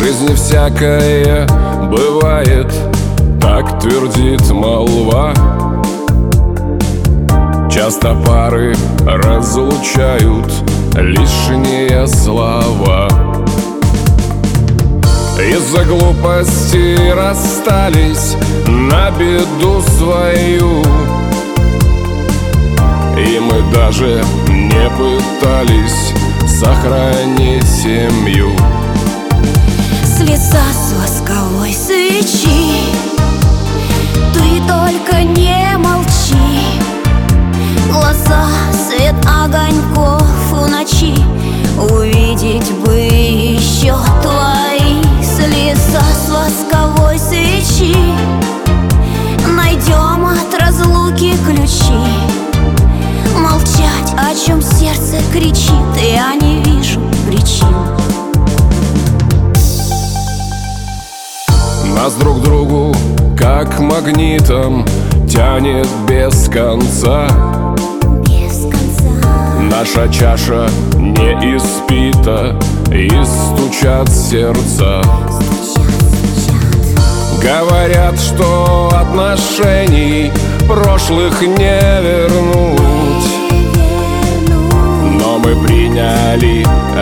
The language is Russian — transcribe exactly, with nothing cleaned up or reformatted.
жизни всякое бывает, так твердит молва. Часто пары разлучают лишние слова. Из-за глупости расстались на беду свою, и мы даже не пытались сохранить семью. Слеза с восковой свечи, ты только не молчи. Глаза свет огоньков в ночи, увидеть бы еще твои. Слеза с восковой свечи, найдем от разлуки ключи. Молчать, о чем сердце кричит, я не вижу причин. Нас друг к другу, как магнитом, тянет без конца. Без конца. Наша чаша не испита, и стучат сердца. Стучат, стучат. Говорят, что отношений прошлых не вернуть, но мы приняли